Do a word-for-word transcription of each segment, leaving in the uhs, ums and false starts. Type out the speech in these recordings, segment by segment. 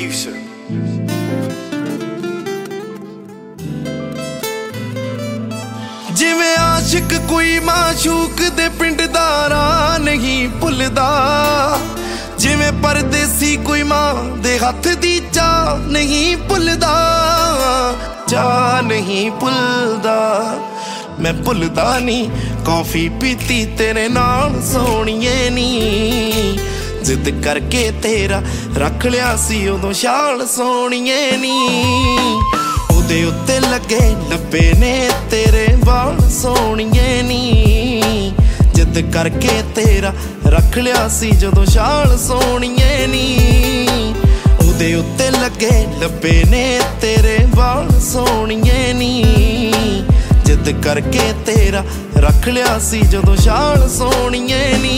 producer. जिवें आशिक कोई माशूक दे पिंड दा राह नहीं भुलदा, जिवें परदेसी कोई मां दे हथ दी चाह नहीं भुलदा, चाह नहीं भुलदा। मैं भुलदा नहीं कॉफी पीती तेरे नाल सोहणीए नी, जिद करके तेरा रख लिया सी उदों शाल सोहणीए नी। उदे उत्ते लगे लब्बे ने तेरे बाल सोहणीए नी, जिद करके तेरा रख लिया सी जदों शाल सोहणीए नी। उदे उत्ते लगे लब्बे ने तेरे बाल सोहणीए नी, जिद करके तेरा रख लिया सी जदों शाल सोहणीए नी।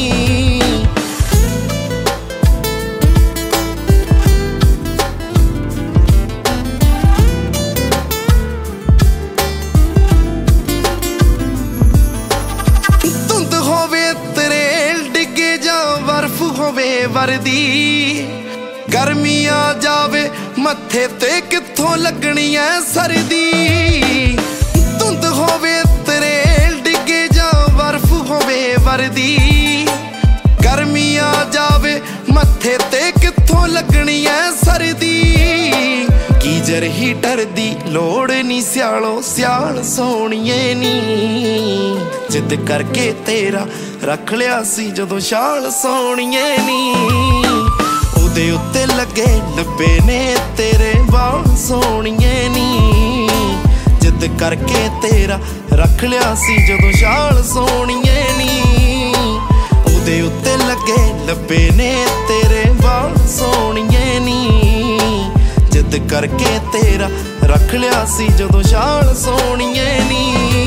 होवे वर्दी गर्मी आ जावे मत्थे ते कित्थों लगनी है सर्दी, धुंध होवे तेरे डिगे जा बर्फ होवे वर्दी गर्मी आ जावे मत्थे ते कित्थों लगनी है सर्दी। गीजर हीटर दी लोड़ नी स्यालो स्याल सोहणीए नी, जिद करके तेरा रख लिया सी जदों शाल सोहणीए नी। उदे उत्ते लगे लब्बे ने तेरे बाल सोहणीए नी, जिद करके तेरा रख लिया सी जदों शाल सोहणीए नी। उदे उत्ते लगे लब्बे ने तेरे बाल सोहणीए नी, जिद करके तेरा रख लिया सी जदों शाल सोहणीए नी।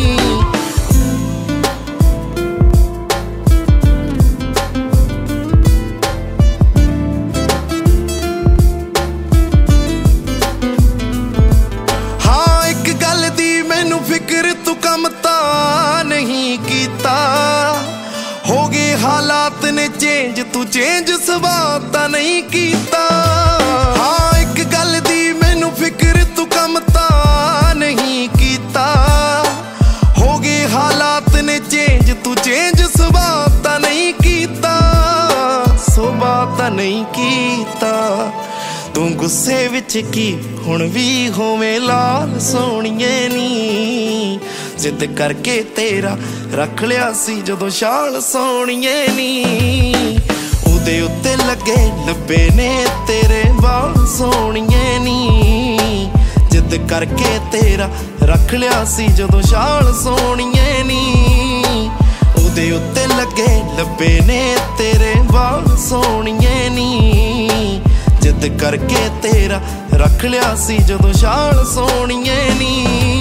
फिक्र तू कम ता नहीं कीता, हो गए हालात ने चेंज तू चेंज सुभाव ता नहीं कीता। हाँ एक गल दी मैनू फिक्र तू कम ता नहीं कीता, हो गए हालात ने चेंज तू चेंज सुभाव ता नहीं कीता, सुभाव ता नहीं कीता। तू गुस्से विच की हुण भी होवे लाल सोहणीए नी, जिद करके तेरा रख लिया सी जदों शाल सोहणीए नी। उदे उत्ते लगे लब्बे ने तेरे बाल सोहणीए नी, जिद करके तेरा रख लिया सी जदों शाल सोहणीए नी। उदे उत्ते लगे लब्बे ने तेरे बाल सोहणीए नी, जिद करके तेरा रख लिया सी जदों शाल सोहणीए नी।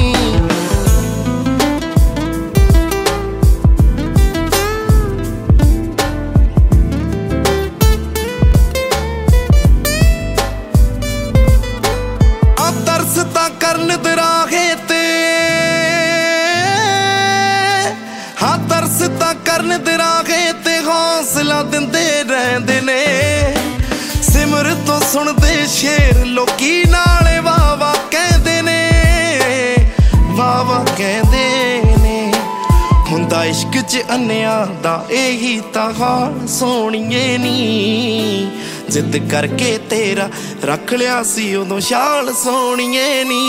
आ तरस तां करन दराहे ते, हाँ तरस तां करन दराहे ते हौसला दिंदे रहंदे ने। सिमर तो सुनदे शेर लोकी नाले वाह वाह कहंदे ने, वाह वाह कहंदे ने। हुंदा इश्क च अन्निया दा एही तां हाल सोहणीए नी, जिद करके तेरा रख लिया सी उदों शाल सोहणीए नी।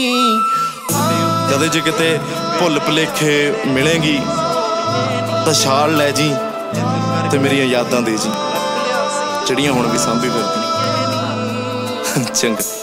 जदे जे किते भुल भुलेखे मिलेंगी तां शाल लै जी ते मेरियां यादां दे जी, ਜਿਹੜੀਆਂ ਹੁਣ ਵੀ ਸਾਂਭੀ ਫਿਰਦੀ। ਚੰਗਾ।